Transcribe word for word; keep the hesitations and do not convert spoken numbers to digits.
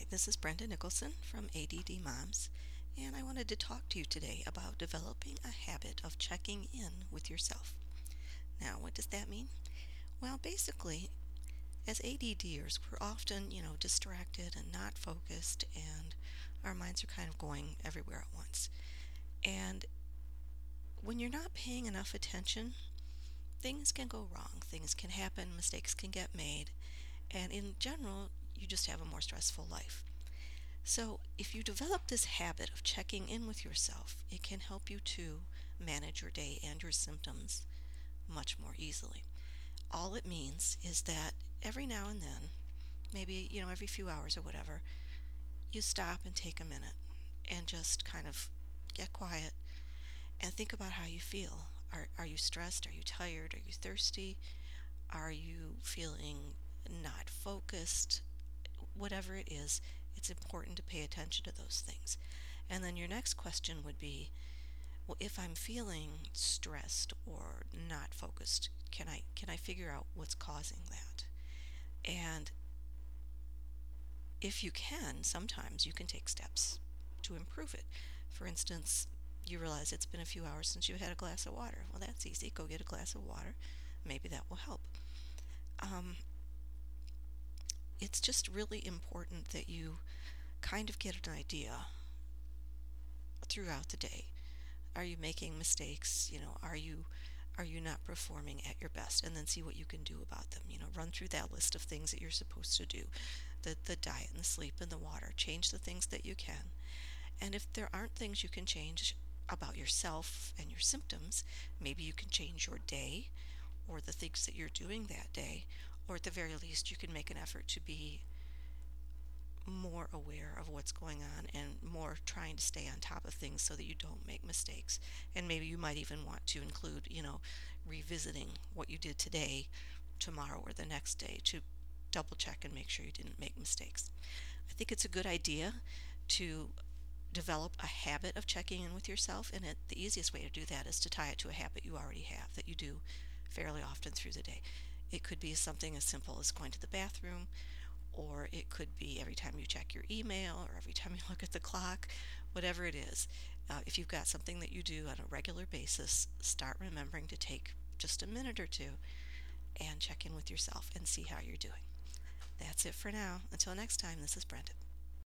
this is Brenda Nicholson from A D D Moms, and I wanted to talk to you today about developing a habit of checking in with yourself. Now, what does that mean? Well, basically, as ADDers, we're often, you know, distracted and not focused, and our minds are kind of going everywhere at once. And when you're not paying enough attention, things can go wrong, things can happen, mistakes can get made, and in general, you just have a more stressful life. So, if you develop this habit of checking in with yourself, it can help you to manage your day and your symptoms much more easily. All it means is that every now and then, maybe, you know, every few hours or whatever, you stop and take a minute and just kind of get quiet and think about how you feel. Are, are you stressed? Are you tired? Are you thirsty? Are you feeling not focused? Whatever it is, it's important to pay attention to those things. And then your next question would be, well, if I'm feeling stressed or not focused, can I can I figure out what's causing that? And if you can, sometimes you can take steps to improve it. For instance, you realize it's been a few hours since you had a glass of water. Well, that's easy. Go get a glass of water. Maybe that will help. Um, it's just really important that you kind of get an idea throughout the day. Are you making mistakes? You know, are you are you not performing at your best? And then see what you can do about them. You know, run through that list of things that you're supposed to do. The the diet and the sleep and the water. Change the things that you can. And if there aren't things you can change about yourself and your symptoms, maybe you can change your day or the things that you're doing that day, or at the very least you can make an effort to be more aware of what's going on and more trying to stay on top of things so that you don't make mistakes. And maybe you might even want to include, you know, revisiting what you did today, tomorrow, or the next day to double check and make sure you didn't make mistakes. I think it's a good idea to develop a habit of checking in with yourself, and it, the easiest way to do that is to tie it to a habit you already have that you do fairly often through the day. It could be something as simple as going to the bathroom, or it could be every time you check your email or every time you look at the clock, whatever it is. Uh, if you've got something that you do on a regular basis, start remembering to take just a minute or two and check in with yourself and see how you're doing. That's it for now. Until next time, this is Brenda.